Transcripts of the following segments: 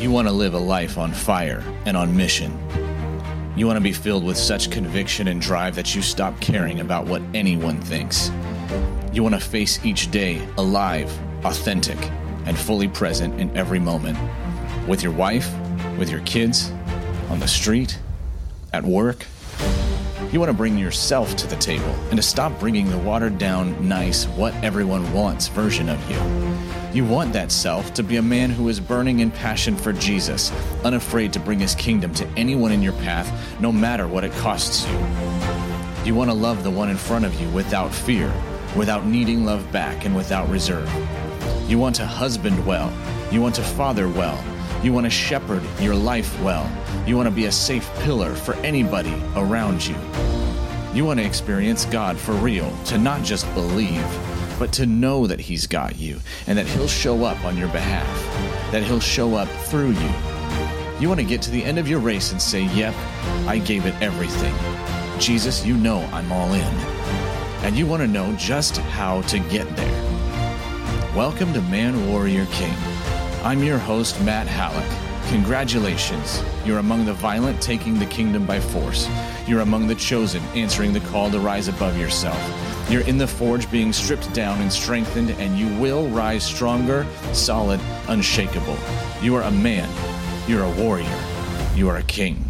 You want to live a life on fire and on mission. You want to be filled with such conviction and drive that you stop caring about what anyone thinks. You want to face each day alive, authentic, and fully present in every moment. With your wife, with your kids, on the street, at work. You want to bring yourself to the table and to stop bringing the watered-down, nice, what everyone wants version of you. You want that self to be a man who is burning in passion for Jesus, unafraid to bring his kingdom to anyone in your path, no matter what it costs you. You want to love the one in front of you without fear, without needing love back, and without reserve. You want to husband well. You want to father well. You want to shepherd your life well. You want to be a safe pillar for anybody around you. You want to experience God for real, to not just believe, but to know that he's got you and that he'll show up on your behalf, that he'll show up through you. You want to get to the end of your race and say, yep, I gave it everything. Jesus, you know I'm all in. And you want to know just how to get there. Welcome to Man Warrior King. I'm your host, Matt Halleck. Congratulations. You're among the violent taking the kingdom by force. You're among the chosen answering the call to rise above yourself. You're in the forge being stripped down and strengthened, and you will rise stronger, solid, unshakable. You are a man. You're a warrior. You are a king.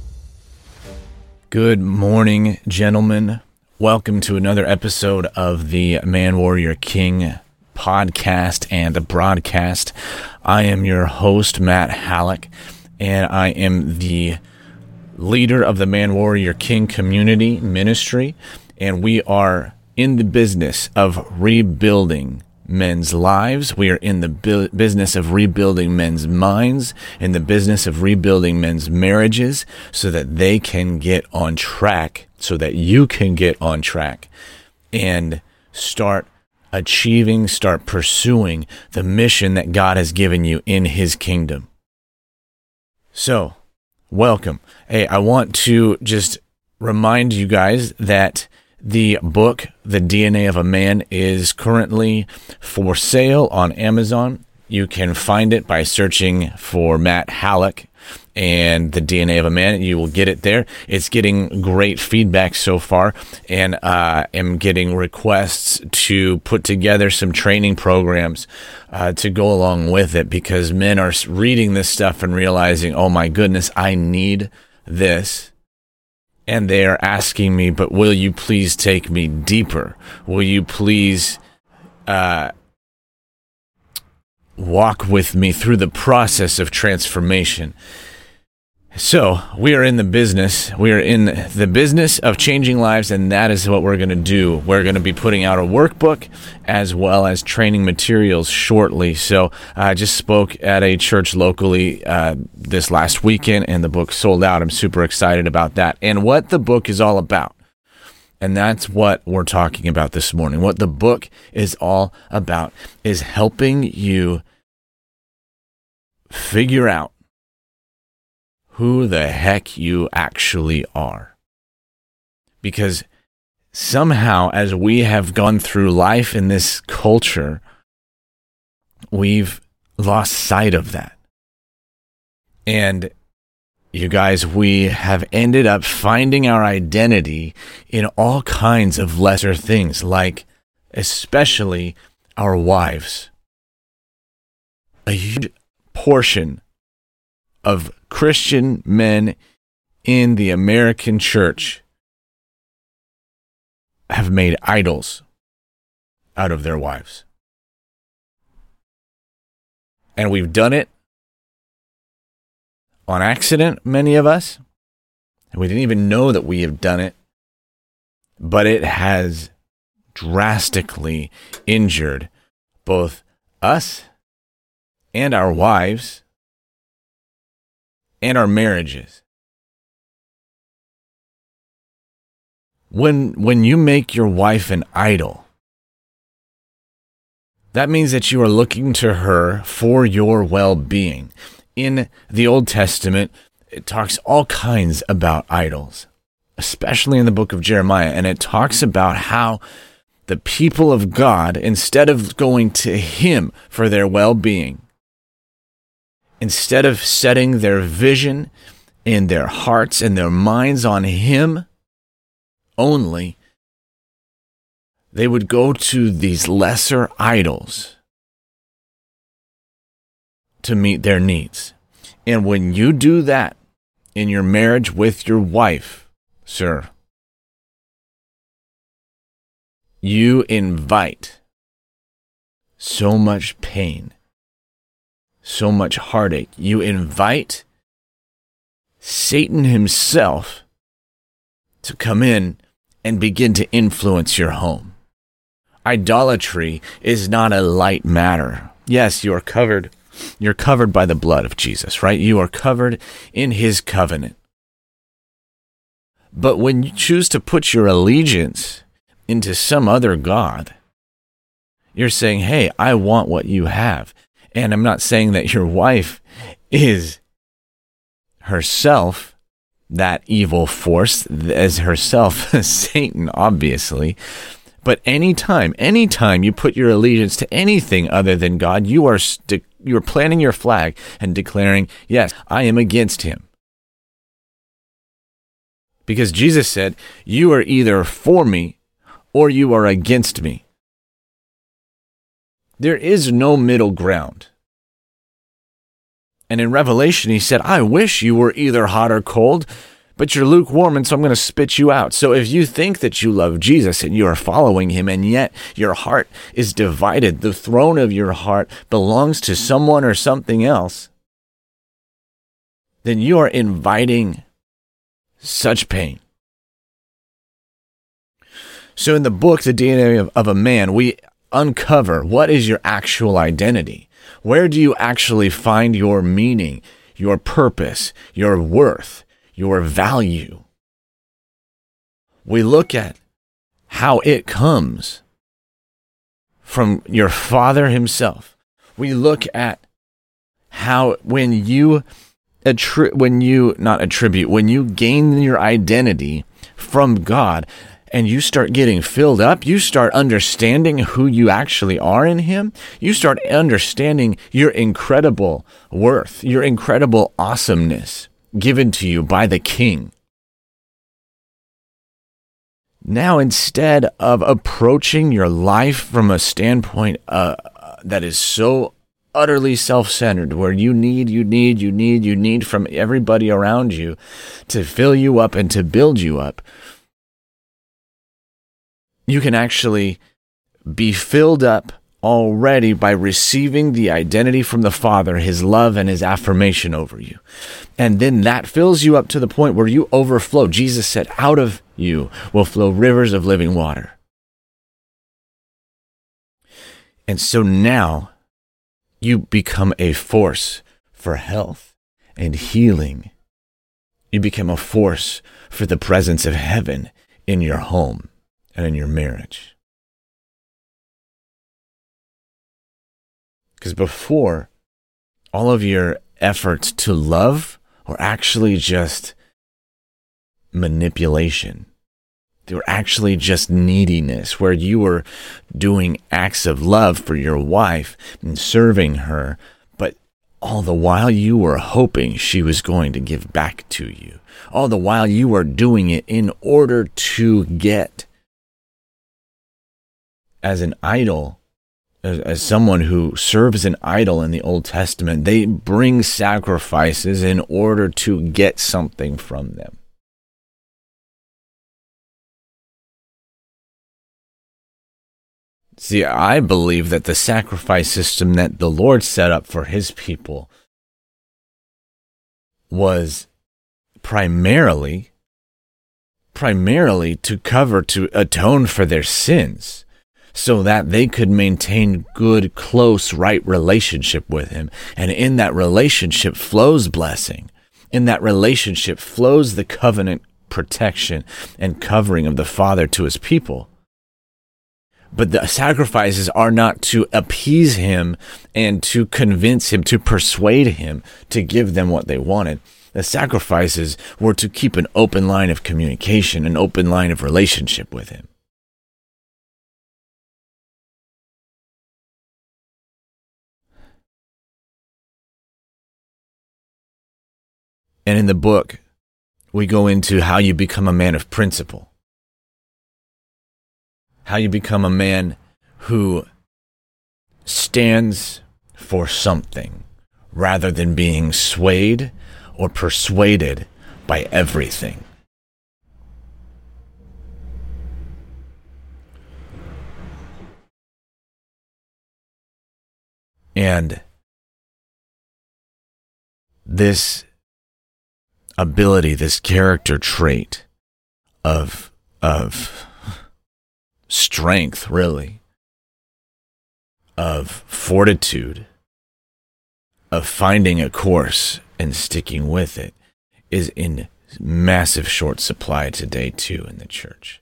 Good morning, gentlemen. Welcome to another episode of the Man Warrior King podcast and broadcast. I am your host, Matt Halleck, and I am the leader of the Man Warrior King community ministry, and we are in the business of rebuilding men's lives. We are in the business of rebuilding men's minds, in the business of rebuilding men's marriages so that they can get on track, so that you can get on track and start pursuing the mission that God has given you in his kingdom. So, welcome. Hey, I want to just remind you guys that the book, The DNA of a Man, is currently for sale on Amazon. You can find it by searching for Matt Halleck and The DNA of a Man. You will get it there. It's getting great feedback so far, and am getting requests to put together some training programs to go along with it, because men are reading this stuff and realizing, oh my goodness, I need this. And they are asking me, but will you please take me deeper? Will you please walk with me through the process of transformation? So we are in the business. We are in the business of changing lives, and that is what we're going to do. We're going to be putting out a workbook as well as training materials shortly. So I just spoke at a church locally this last weekend, and the book sold out. I'm super excited about that and what the book is all about. And that's what we're talking about this morning. What the book is all about is helping you figure out who the heck you actually are. Because somehow, as we have gone through life in this culture, we've lost sight of that. And you guys, we have ended up finding our identity in all kinds of lesser things, like especially our wives. A huge portion of Christian men in the American church have made idols out of their wives. And we've done it on accident, many of us. And we didn't even know that we have done it. But it has drastically injured both us and our wives and our marriages. When you make your wife an idol, that means that you are looking to her for your well-being. In the Old Testament, it talks all kinds about idols, especially in the book of Jeremiah, and it talks about how the people of God, instead of going to him for their well-being, instead of setting their vision in their hearts and their minds on Him only, they would go to these lesser idols to meet their needs. And when you do that in your marriage with your wife, sir, you invite so much pain, so much heartache. You invite Satan himself to come in and begin to influence your home. Idolatry is not a light matter. Yes, you're covered by the blood of Jesus, right? You are covered in His covenant. But when you choose to put your allegiance into some other god, you're saying, hey, I want what you have. And I'm not saying that your wife is herself that evil force, as herself Satan, obviously. But anytime you put your allegiance to anything other than God, you're planting your flag and declaring, yes, I am against Him. Because Jesus said, you are either for me or you are against me. There is no middle ground. And in Revelation, He said, I wish you were either hot or cold, but you're lukewarm, and so I'm going to spit you out. So if you think that you love Jesus and you are following Him, and yet your heart is divided, the throne of your heart belongs to someone or something else, then you are inviting such pain. So in the book, The DNA of a Man, we uncover what is your actual identity. Where do you actually find your meaning, your purpose, your worth, your value? We look at how it comes from your Father Himself. We look at how when you gain your identity from God and you start getting filled up, you start understanding who you actually are in Him, you start understanding your incredible worth, your incredible awesomeness given to you by the King. Now, instead of approaching your life from a standpoint that is so utterly self-centered, where you need from everybody around you to fill you up and to build you up, you can actually be filled up already by receiving the identity from the Father, His love and His affirmation over you. And then that fills you up to the point where you overflow. Jesus said, out of you will flow rivers of living water. And so now you become a force for health and healing. You become a force for the presence of heaven in your home and in your marriage. Because before, all of your efforts to love were actually just manipulation. They were actually just neediness, where you were doing acts of love for your wife and serving her, but all the while you were hoping she was going to give back to you. All the while you were doing it in order to get, as an idol, as someone who serves an idol in the Old Testament, they bring sacrifices in order to get something from them. See, I believe that the sacrifice system that the Lord set up for His people was primarily to atone for their sins, so that they could maintain good, close, right relationship with Him. And in that relationship flows blessing. In that relationship flows the covenant protection and covering of the Father to His people. But the sacrifices are not to appease Him and to convince Him, to persuade Him to give them what they wanted. The sacrifices were to keep an open line of communication, an open line of relationship with Him. And in the book, we go into how you become a man of principle, how you become a man who stands for something rather than being swayed or persuaded by everything. And this ability, this character trait of strength, really, of fortitude, of finding a course and sticking with it, is in massive short supply today too in the church.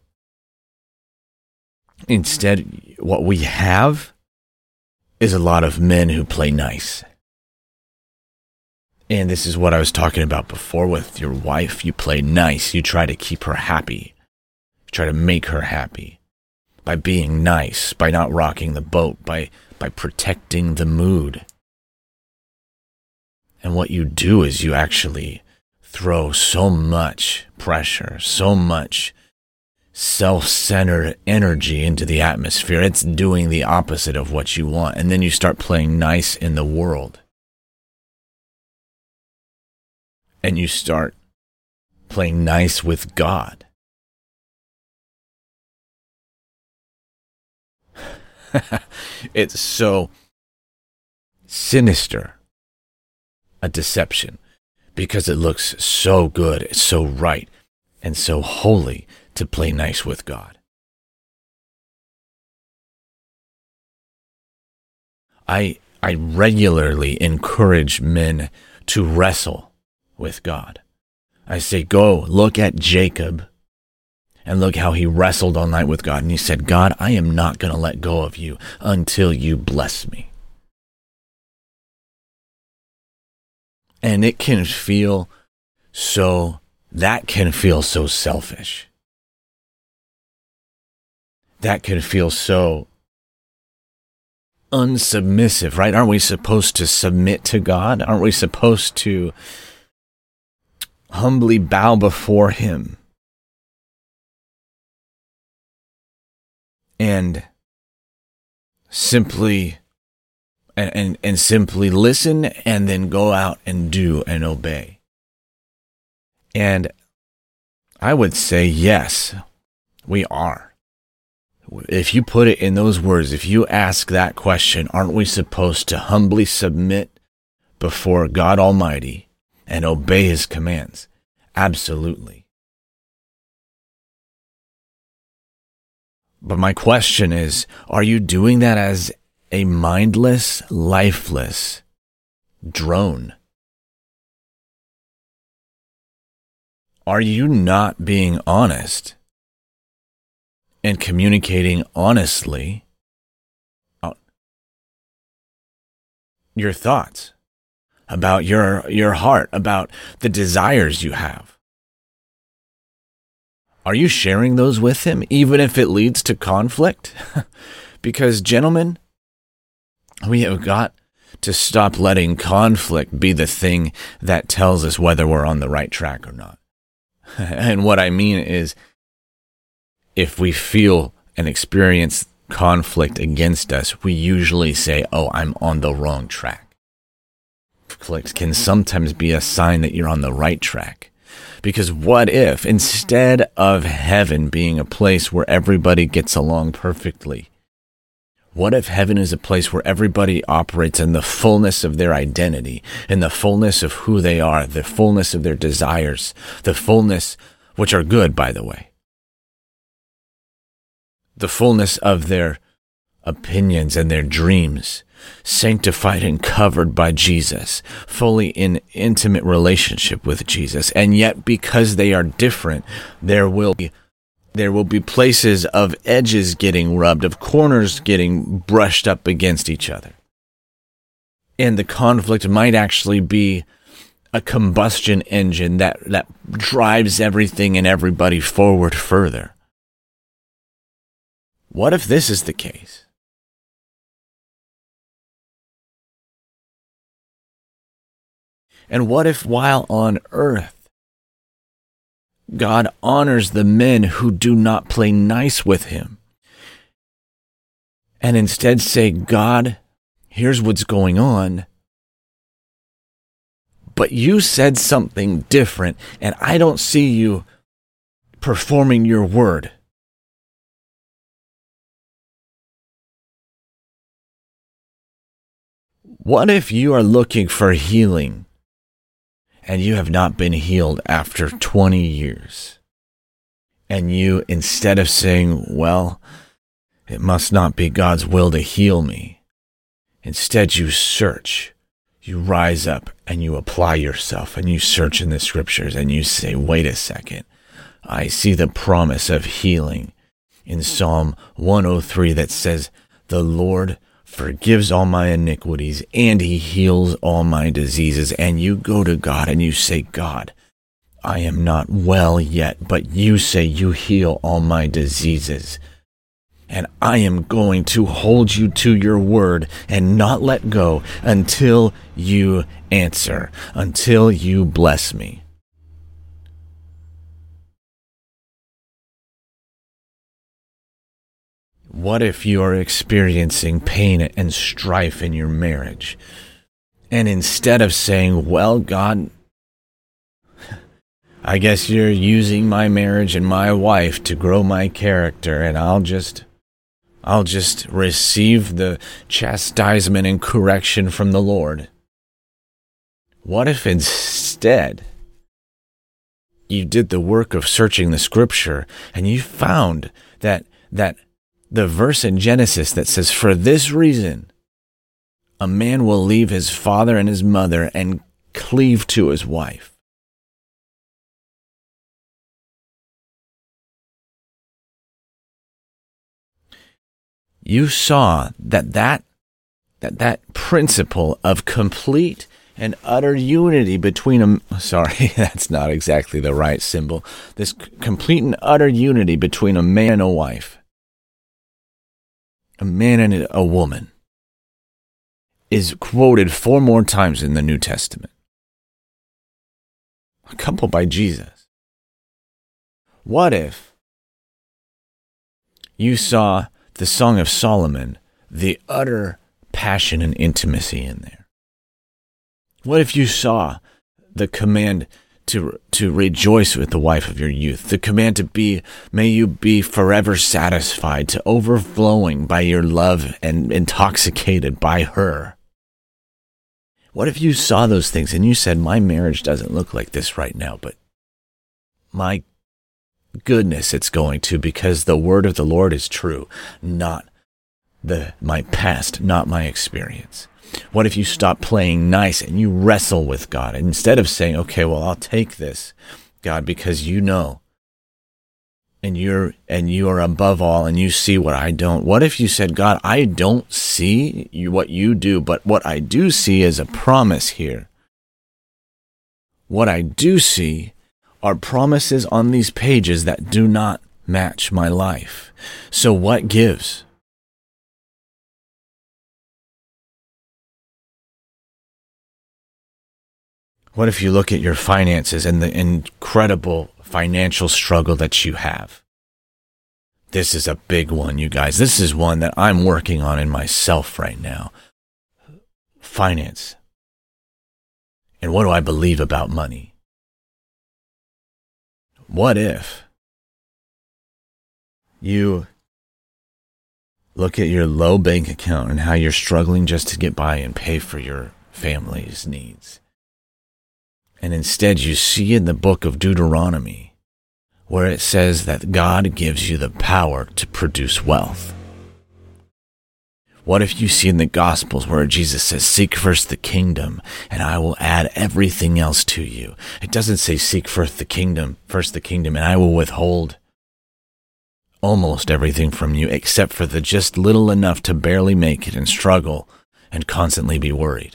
Instead, what we have is a lot of men who play nice. And this is what I was talking about before with your wife. You play nice. You try to keep her happy. You try to make her happy by being nice, by not rocking the boat, by protecting the mood. And what you do is you actually throw so much pressure, so much self-centered energy into the atmosphere. It's doing the opposite of what you want. And then you start playing nice in the world. And you start playing nice with God. It's so sinister a deception because it looks so good, it's so right, and so holy to play nice with God. I regularly encourage men to wrestle with God. I say, go look at Jacob and look how he wrestled all night with God. And he said, God, I am not going to let go of you until you bless me. And that can feel so selfish. That can feel so unsubmissive, right? Aren't we supposed to submit to God? Aren't we supposed to humbly bow before him and simply and simply listen and then go out and do and obey? And I would say yes, we are. If you put it in those words, if you ask that question, aren't we supposed to humbly submit before God Almighty and obey his commands? Absolutely. But my question is, are you doing that as a mindless, lifeless drone? Are you not being honest and communicating honestly your thoughts about your heart, about the desires you have? Are you sharing those with him, even if it leads to conflict? Because, gentlemen, we have got to stop letting conflict be the thing that tells us whether we're on the right track or not. And what I mean is, if we feel and experience conflict against us, we usually say, oh, I'm on the wrong track. Conflict can sometimes be a sign that you're on the right track. Because what if, instead of heaven being a place where everybody gets along perfectly, what if heaven is a place where everybody operates in the fullness of their identity, in the fullness of who they are, the fullness of their desires, the fullness, which are good, by the way, the fullness of their opinions and their dreams, sanctified and covered by Jesus, fully in intimate relationship with Jesus. And yet, because they are different, there will be places of edges getting rubbed, of corners getting brushed up against each other. And the conflict might actually be a combustion engine that drives everything and everybody forward further. What if this is the case? And what if while on earth, God honors the men who do not play nice with him and instead say, God, here's what's going on, but you said something different and I don't see you performing your word. What if you are looking for healing and you have not been healed after 20 years? And you, instead of saying, well, it must not be God's will to heal me, instead you search, you rise up and you apply yourself and you search in the scriptures and you say, wait a second, I see the promise of healing in Psalm 103 that says, the Lord forgives all my iniquities and he heals all my diseases. And you go to God and you say, God, I am not well yet, but you say you heal all my diseases. And I am going to hold you to your word and not let go until you answer, until you bless me. What if you are experiencing pain and strife in your marriage? And instead of saying, well, God, I guess you're using my marriage and my wife to grow my character, and I'll just receive the chastisement and correction from the Lord. What if instead you did the work of searching the scripture and you found that the verse in Genesis that says, for this reason, a man will leave his father and his mother and cleave to his wife. You saw that principle of complete and utter unity between that's not exactly the right symbol. This complete and utter unity between a man and a wife, a man and a woman, is quoted 4 more times in the New Testament. A couple by Jesus. What if you saw the Song of Solomon, the utter passion and intimacy in there? What if you saw the command to rejoice with the wife of your youth, the command to be, may you be forever satisfied, to overflowing by your love and intoxicated by her? What if you saw those things and you said, my marriage doesn't look like this right now, but my goodness, it's going to, because the word of the Lord is true, not my past, not my experience. What if you stop playing nice and you wrestle with God instead of saying, okay, well, I'll take this, God, because you know, and you are above all and you see what I don't. What if you said, God, I don't see what you do, but what I do see is a promise here. What I do see are promises on these pages that do not match my life. So what gives? What if you look at your finances and the incredible financial struggle that you have? This is a big one, you guys. This is one that I'm working on in myself right now. Finance. And what do I believe about money? What if you look at your low bank account and how you're struggling just to get by and pay for your family's needs? And instead you see in the book of Deuteronomy where it says that God gives you the power to produce wealth. What if you see in the Gospels where Jesus says, seek first the kingdom and I will add everything else to you? It doesn't say seek first the kingdom, and I will withhold almost everything from you except for the just little enough to barely make it and struggle and constantly be worried.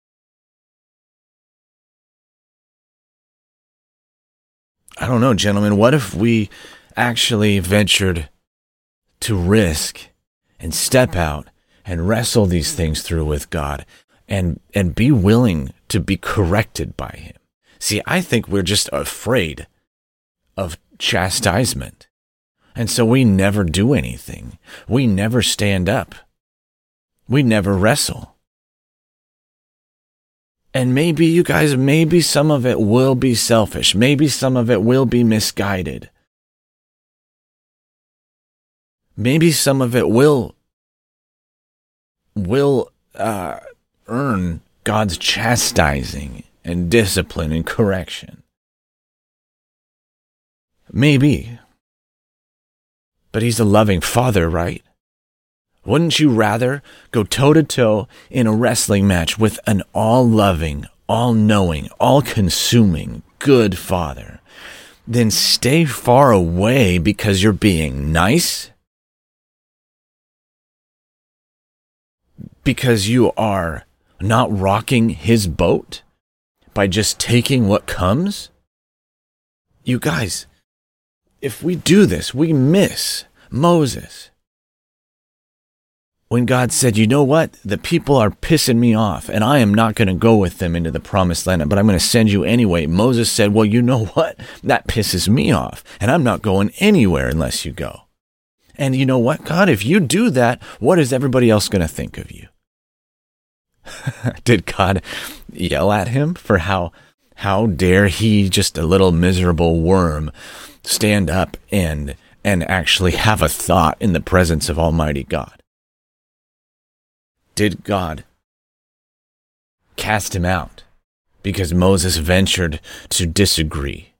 I don't know, gentlemen, what if we actually ventured to risk and step out and wrestle these things through with God and be willing to be corrected by him. See, I think we're just afraid of chastisement. And so we never do anything. We never stand up. We never wrestle. And maybe, you guys, maybe some of it will be selfish. Maybe some of it will be misguided. Maybe some of it will earn God's chastising and discipline and correction. Maybe. But he's a loving father, right? Wouldn't you rather go toe-to-toe in a wrestling match with an all-loving, all-knowing, all-consuming, good father than stay far away because you're being nice? Because you are not rocking his boat by just taking what comes? You guys, if we do this, we miss Moses. When God said, you know what? The people are pissing me off, and I am not going to go with them into the promised land, but I'm going to send you anyway. Moses said, well, you know what? That pisses me off, and I'm not going anywhere unless you go. And you know what, God? If you do that, what is everybody else going to think of you? Did God yell at him for how dare he, just a little miserable worm, stand up and actually have a thought in the presence of Almighty God? Did God cast him out because Moses ventured to disagree?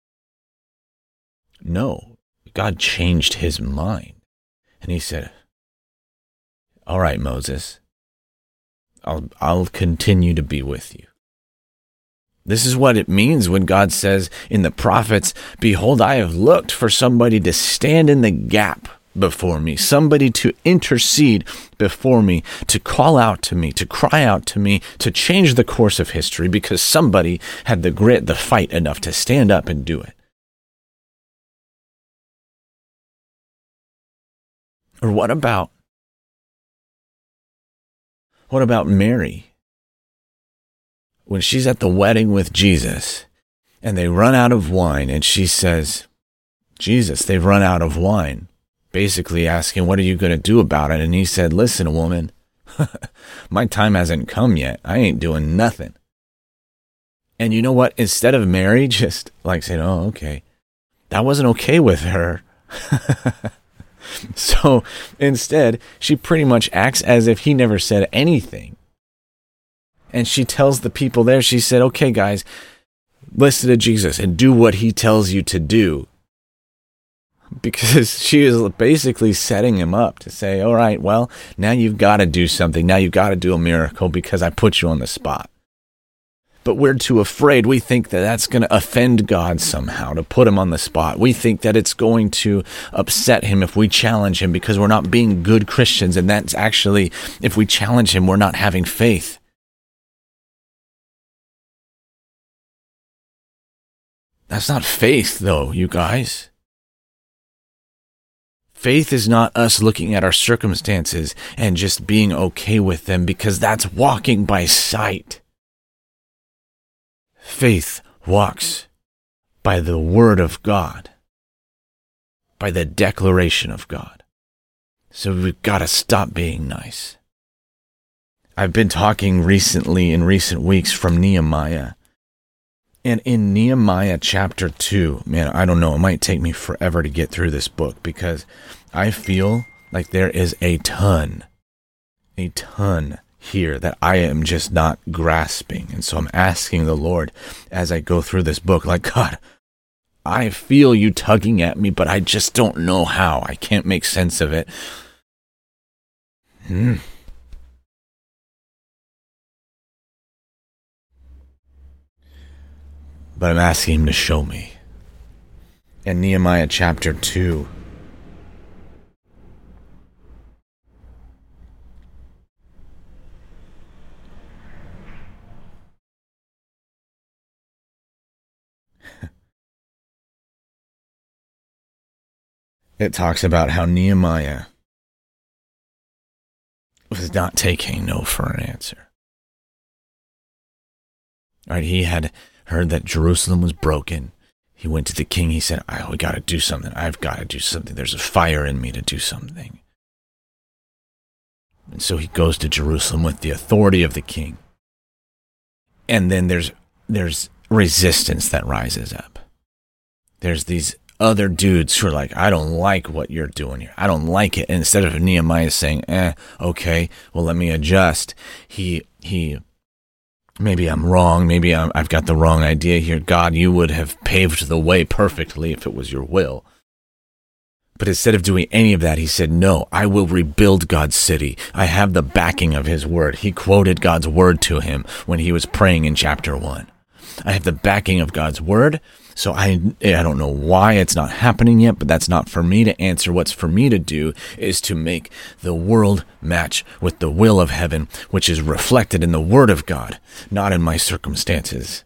No, God changed his mind. And he said, all right, Moses, I'll continue to be with you. This is what it means when God says in the prophets, behold, I have looked for somebody to stand in the gap before me, somebody to intercede before me, to call out to me, to cry out to me, to change the course of history, because somebody had the grit, the fight enough to stand up and do it. Or what about Mary? When she's at the wedding with Jesus and they run out of wine and she says, Jesus, they've run out of wine. Basically asking, what are you going to do about it? And he said, listen, woman, my time hasn't come yet. I ain't doing nothing. And you know what? Instead of Mary just like saying, oh, okay, that wasn't okay with her. So instead, she pretty much acts as if he never said anything. And she tells the people there, she said, okay, guys, listen to Jesus and do what he tells you to do. Because she is basically setting him up to say, all right, well, now you've got to do something. Now you've got to do a miracle because I put you on the spot. But we're too afraid. We think that that's going to offend God somehow, to put him on the spot. We think that it's going to upset him if we challenge him because we're not being good Christians. And that's actually, if we challenge him, we're not having faith. That's not faith, though, you guys. Faith is not us looking at our circumstances and just being okay with them, because that's walking by sight. Faith walks by the word of God, by the declaration of God. So we've got to stop being nice. I've been talking recently, in recent weeks, from Nehemiah. And in Nehemiah chapter 2, man, I don't know, it might take me forever to get through this book because I feel like there is a ton here that I am just not grasping. And so I'm asking the Lord as I go through this book, like, God, I feel you tugging at me, but I just don't know how. I can't make sense of it. But I'm asking him to show me. In Nehemiah chapter 2, it talks about how Nehemiah was not taking no for an answer. Right? He had heard that Jerusalem was broken. He went to the king. He said, we got to do something. I've got to do something. There's a fire in me to do something. And so he goes to Jerusalem with the authority of the king. And then there's resistance that rises up. There's these other dudes who are like, I don't like what you're doing here. I don't like it. And instead of Nehemiah saying, okay, well, let me adjust. He maybe I'm wrong. Maybe I've got the wrong idea here. God, you would have paved the way perfectly if it was your will. But instead of doing any of that, he said, no, I will rebuild God's city. I have the backing of his word. He quoted God's word to him when he was praying in chapter 1. I have the backing of God's word. So I don't know why it's not happening yet, but that's not for me to answer. What's for me to do is to make the world match with the will of heaven, which is reflected in the word of God, not in my circumstances.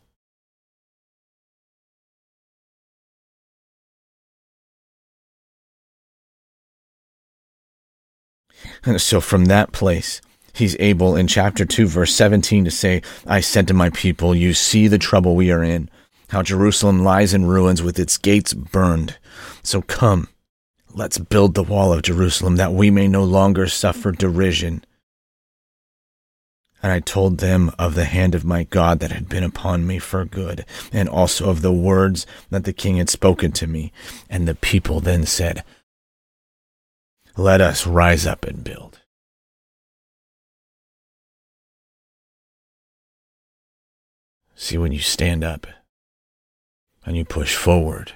And so from that place, he's able in chapter 2, verse 17 to say, I said to my people, you see the trouble we are in, how Jerusalem lies in ruins with its gates burned. So come, let's build the wall of Jerusalem that we may no longer suffer derision. And I told them of the hand of my God that had been upon me for good, and also of the words that the king had spoken to me. And the people then said, let us rise up and build. See, when you stand up and you push forward,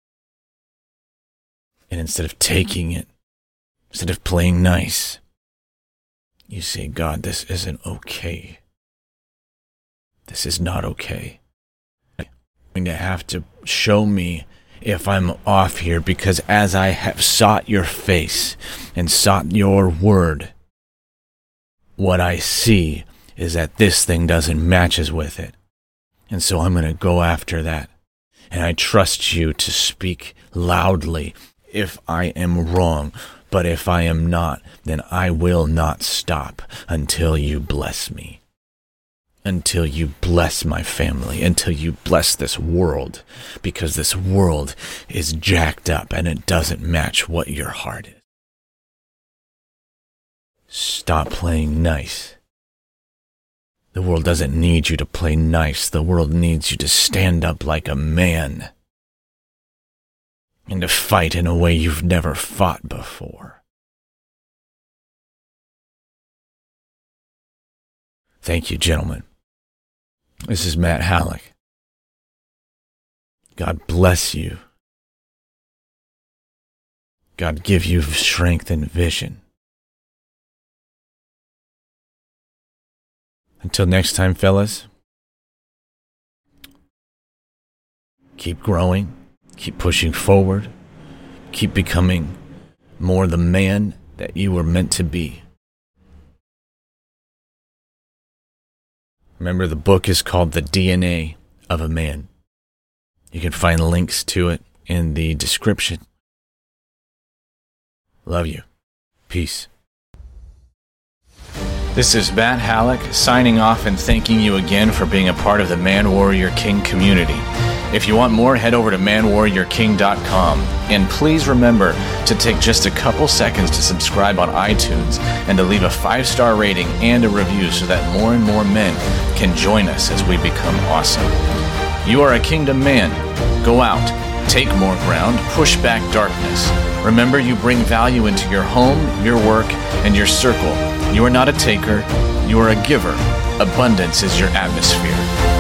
and instead of taking it, instead of playing nice, you say, God, this isn't okay. This is not okay. You're going to have to show me if I'm off here, because as I have sought your face and sought your word, what I see is that this thing doesn't matches with it. And so I'm going to go after that. And I trust you to speak loudly if I am wrong. But if I am not, then I will not stop until you bless me. Until you bless my family. Until you bless this world. Because this world is jacked up and it doesn't match what your heart is. Stop playing nice. The world doesn't need you to play nice. The world needs you to stand up like a man and to fight in a way you've never fought before. Thank you, gentlemen. This is Matt Halleck. God bless you. God give you strength and vision. Until next time, fellas, keep growing, keep pushing forward, keep becoming more the man that you were meant to be. Remember, the book is called The DNA of a Man. You can find links to it in the description. Love you. Peace. This is Matt Halleck signing off and thanking you again for being a part of the Man Warrior King community. If you want more, head over to manwarriorking.com. And please remember to take just a couple seconds to subscribe on iTunes and to leave a 5-star rating and a review so that more and more men can join us as we become awesome. You are a kingdom man. Go out, take more ground, push back darkness. Remember, you bring value into your home, your work, and your circle. You are not a taker, you are a giver. Abundance is your atmosphere.